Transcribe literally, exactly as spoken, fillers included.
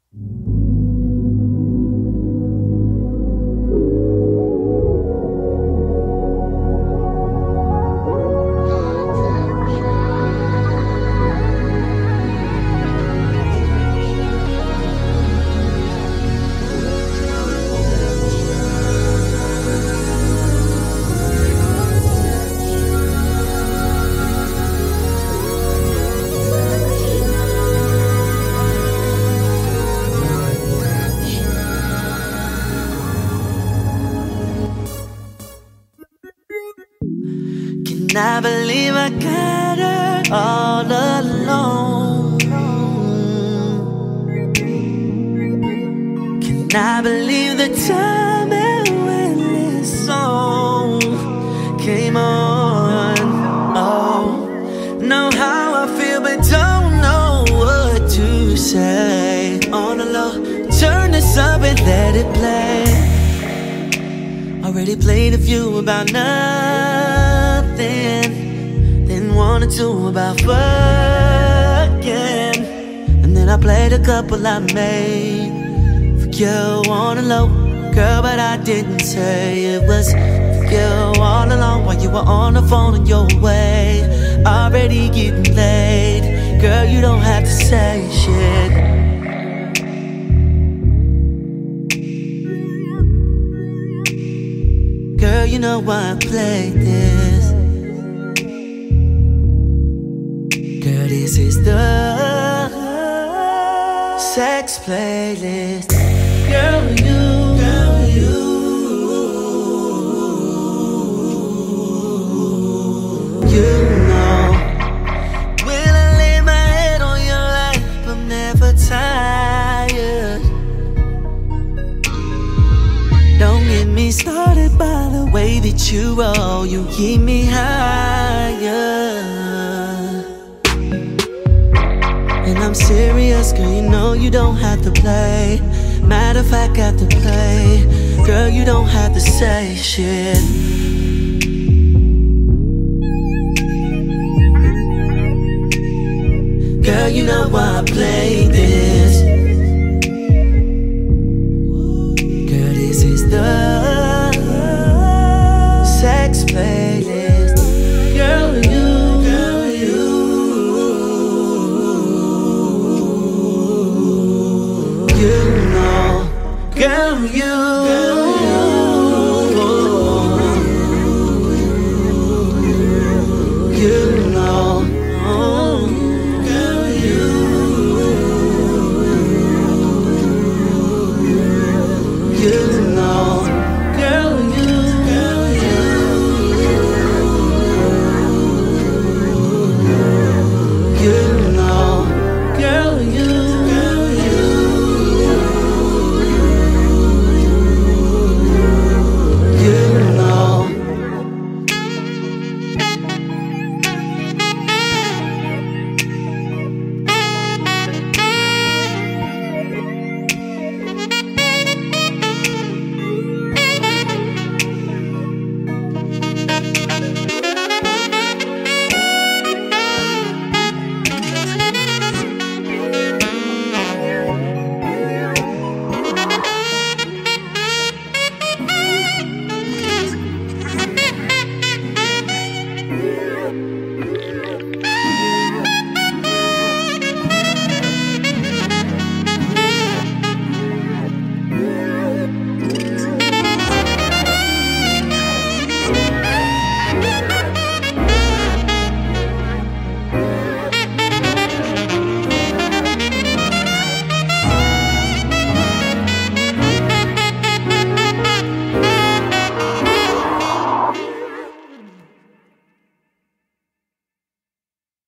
Can I believe I got her all alone? Can I believe the time and when this song came on? Oh, know how I feel but don't know what to say. On the low, turn this up and let it play. Already played a few about nothing, then one or two about fucking, and then I played a couple I made for you on the low, girl, but I didn't say it was for you all along while you were on the phone on your way, already getting late. Girl, you don't have to say shit. Girl, you know why I played this. Girl, this is the sex playlist. Girl, you, girl, you, you know. Will I lay my head on your lap? I'm never tired. Don't get me started by the way that you roll. You keep me higher. And I'm serious, girl, you know you don't have to play. Matter of fact, got to play. Girl, you don't have to say shit. Girl, you know why I play this. Girl, this is the sex playlist. Girl, you, girl, you, you know. Girl, you.